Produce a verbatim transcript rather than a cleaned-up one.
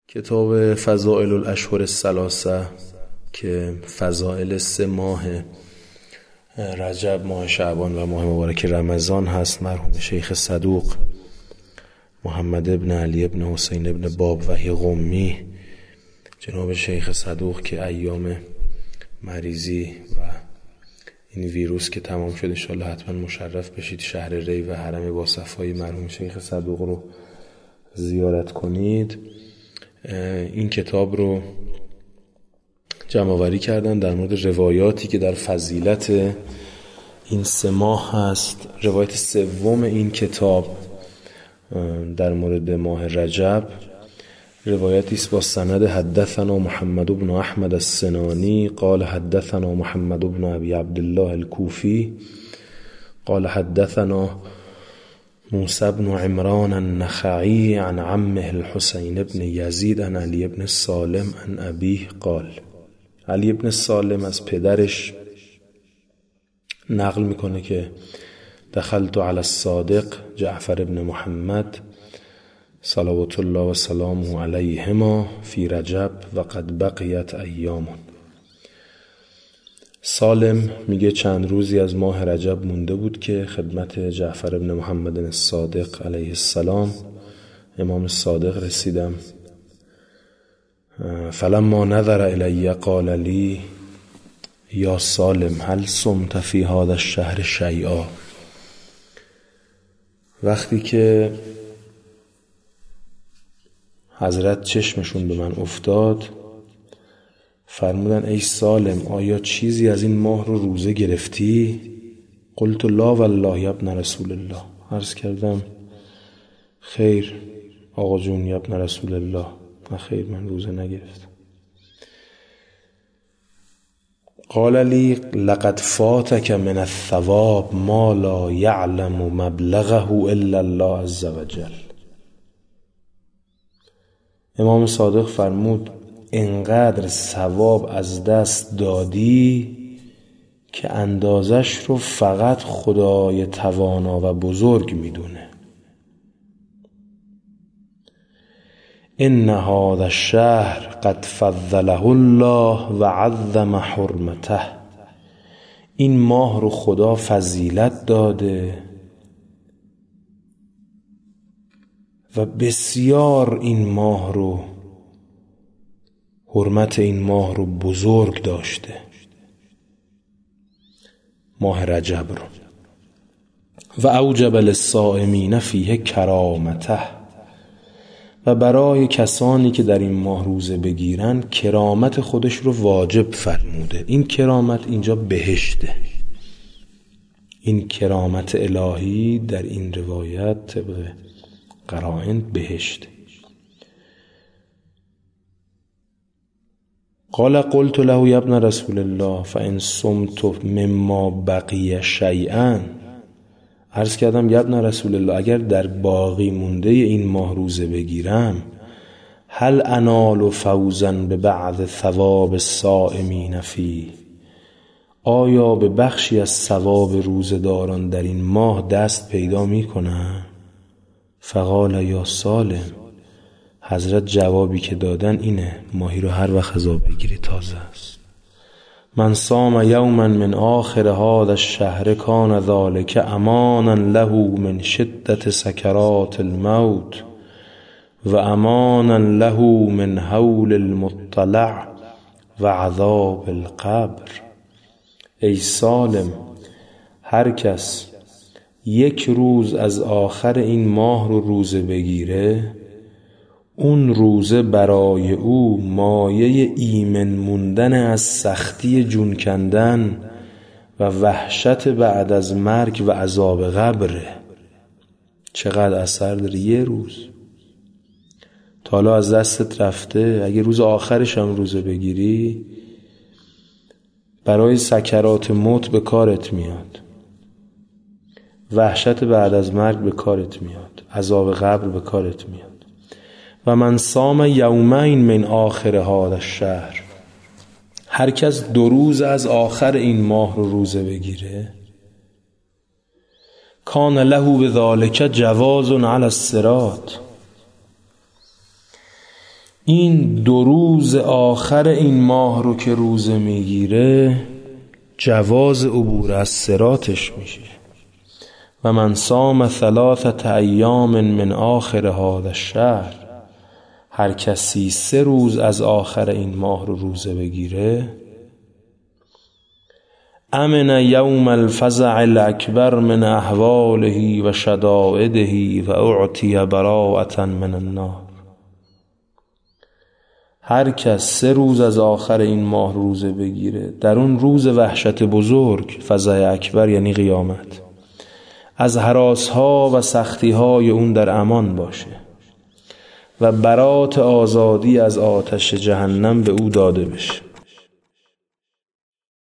کتاب فضائل الاشهر الثلاثه که فضائل سه ماه رجب، ماه شعبان و ماه مبارک رمضان هست، مرحوم شیخ صدوق محمد ابن علی ابن حسین ابن باب وحی قمی، جناب شیخ صدوق که ایام مریضی و این ویروس که تمام شد، انشاءالله حتما مشرف بشید شهر ری و حرم با صفای مرحوم شیخ صدوق رو زیارت کنید. این کتاب رو جمع آوری کردن در مورد روایاتی که در فضیلت این سه ماه هست. روایت سوم این کتاب در مورد ماه رجب روایتی است با سند حدثنا محمد بن احمد السنانی قال حدثنا محمد بن ابی عبدالله الکوفی قال حدثنا موسی بن عمران النخعی عن عمه الحسین بن یزید عن علی بن سالم عن ابیه قال. علی بن سالم از پدرش نقل میکنه که دخلت علی الصادق جعفر بن محمد صلوات الله و سلامه علیهما فی رجب و قد بقیت ایامون. سالم میگه چند روزی از ماه رجب مونده بود که خدمت جعفر بن محمد الصادق علیه السلام، امام صادق، رسیدم. فلما نظر الی قال لی یا سالم هل صمت فی هذا الشهر شیئا. وقتی که حضرت چشمشون به من افتاد فرمودن ای سالم آیا چیزی از این ماه رو روزه گرفتی؟ قلت لا والله یا ابن رسول الله. عرض کردم خیر آقا جون یا ابن رسول الله، نه خیر من روزه نگرفتم. قال لی لقد فاتك من الثواب ما لا يعلم مبلغه الا الله عز وجل. امام صادق فرمود اینقدر ثواب از دست دادی که اندازش رو فقط خدای توانا و بزرگ میدونه. ان هذا الشهر قد فضله الله و عظم حرمته. این ماه رو خدا فضیلت داده و بسیار این ماه رو، حرمت این ماه رو بزرگ داشته، ماه رجب رو. و اوجب للصائمین فیه کرامته. و برای کسانی که در این ماه روزه بگیرن کرامت خودش رو واجب فرموده. این کرامت اینجا بهشته، این کرامت الهی در این روایت طبق قرائن بهشته. قال قلت له یا ابن رسول الله فان صمت مما بقی شیئا. عرض کردم یا ابن رسول الله اگر در باقی مونده این ماه روزه بگیرم هل انال فوزا به بعض ثواب الصائمین فی، آیا به بخشی از ثواب روزه‌داران در این ماه دست پیدا می کنم؟ فقال یا سالم. حضرت جوابی که دادن اینه ماهی رو هر وقت غذا بگیری تازه است. من صام یوما من آخر هذا الشهر کان ذلك امانا له من شدت سکرات الموت و امانا له من هول المطلع و عذاب القبر. ای سالم، هر کس یک روز از آخر این ماه رو روزه بگیره اون روزه برای او مایه ایمن موندن از سختی جون کندن و وحشت بعد از مرگ و عذاب قبره. چقدر اثر داره یه روز. تا حالا از دستت رفته، اگه روز آخرش هم روزه بگیری برای سکرات موت به کارت میاد، وحشت بعد از مرگ به کارت میاد، عذاب قبر به کارت میاد. و من صام یومین من آخر هذا الشهر، هر کس دو روز از آخر این ماه رو روزه بگیره کان له بذلک جواز علی الصراط، این دو روز آخر این ماه رو که روزه میگیره جواز عبور از صراطش میشه. و من صام ثلاثة ایام من آخر هذا الشهر، هر کسی سه روز از آخر این ماه رو روزه بگیره، امن یوم الفزع الاکبر من احواله و شدائده و اعطی براءة من النار. هر کس سه روز از آخر این ماه روزه بگیره، در اون روز وحشت بزرگ، فزع اکبر یعنی قیامت، از هراس‌ها و سختی‌های اون در امان باشه و برات آزادی از آتش جهنم به او داده بشه.